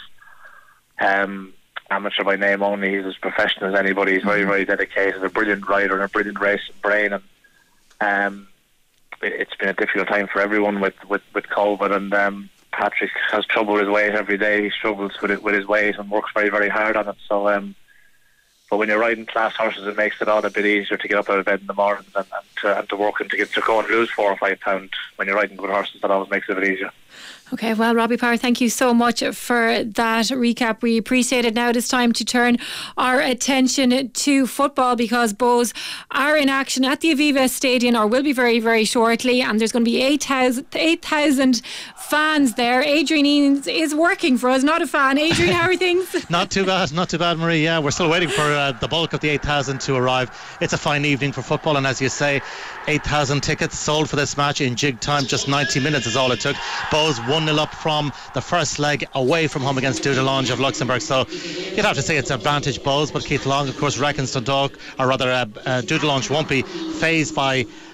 um, amateur by name only. He's as professional as anybody. He's very, very dedicated. A brilliant rider and a brilliant racing brain. And um, it, it's been a difficult time for everyone with, with, with COVID. And um, Patrick has trouble with his weight every day. He struggles with it with his weight and works very, very hard on it. So. Um, But when you're riding class horses, it makes it all a bit easier to get up out of bed in the mornings and, and, to, and to work and to get to go and lose four or five pounds. When you're riding good horses, that always makes it a bit easier. Okay, well, Robbie Power, thank you so much for that recap. We appreciate it. Now it is time to turn our attention to football, because Bows are in action at the Aviva Stadium, or will be very, very shortly, and there's going to be eight thousand fans there. Adrian Eanes is working for us, not a fan. Adrian, how are things? Not too bad, not too bad, Marie. Yeah, we're still waiting for uh, the bulk of the eight thousand to arrive. It's a fine evening for football, and as you say, eight thousand tickets sold for this match in jig time. Just ninety minutes is all it took. Bows one nil up from the first leg away from home against Dudelange of Luxembourg, so you'd have to say it's advantage Bows, but Keith Long of course reckons Dundalk, or rather uh, uh, Dudelange won't be fazed by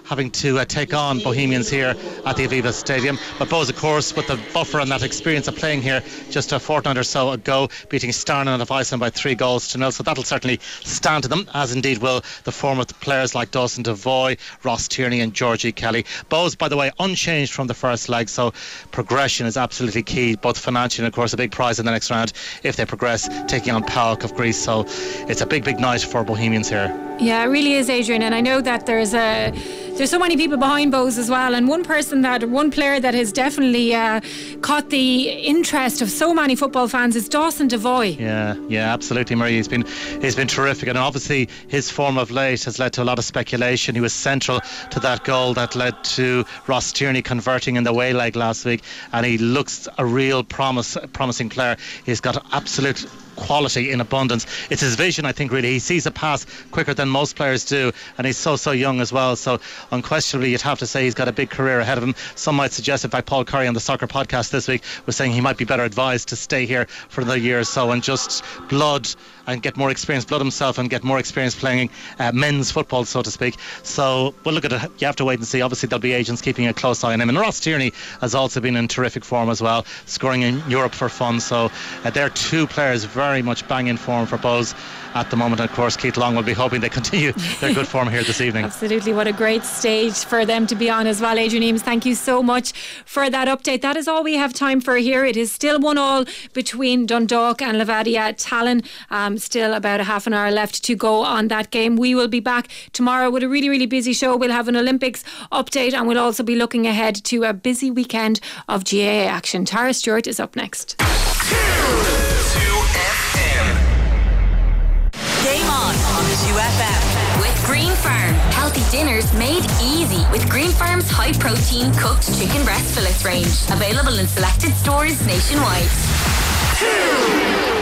having to uh, take on Bohemians here at the Aviva Stadium. But Bohs, of course, with the buffer and that experience of playing here just a fortnight or so ago, beating Starnan of Iceland by three goals to nil. So that'll certainly stand to them, as indeed will the form of the players like Dawson Devoy, Ross Tierney and Georgie Kelly. Bohs, by the way, unchanged from the first leg, so progression is absolutely key, both financially and of course a big prize in the next round if they progress, taking on PAOK of Greece. So it's a big big night for Bohemians here. Yeah, it really is, Adrian, and I know that there's a there's so many people behind Bohs as well, and one person that one player that has definitely uh, caught the interest of so many football fans is Dawson Devoy. Yeah, yeah, absolutely, Marie. He's been he's been terrific, and obviously his form of late has led to a lot of speculation. He was central to that goal that led to Ross Tierney converting in the away leg last week, and he looks a real promise promising player. He's got absolute quality in abundance. It's his vision, I think, really. He sees a pass quicker than most players do, and he's so so young as well, so unquestionably you'd have to say he's got a big career ahead of him. Some might suggest, in fact, Paul Curry on the Soccer Podcast this week was saying he might be better advised to stay here for another year or so and just blood and get more experience, blood himself, and get more experience playing uh, men's football, so to speak. So we'll look at it. You have to wait and see. Obviously there'll be agents keeping a close eye on him, and Ross Tierney has also been in terrific form as well, scoring in Europe for fun. So uh, they're two players very much bang in form for Bohs at the moment, and of course Keith Long will be hoping they continue their good form here this evening. Absolutely, what a great stage for them to be on as well. Adrian Eames, thank you so much for that update. That is all we have time for here. It is still one all between Dundalk and Levadia Tallinn. Um, still about a half an hour left to go on that game. We will be back tomorrow with a really really busy show. We'll have an Olympics update, and we'll also be looking ahead to a busy weekend of G A A action. Tara Stewart is up next. Game on on two F M with Green Farm. Healthy dinners made easy with Green Farm's high protein cooked chicken breast fillets range. Available in selected stores nationwide.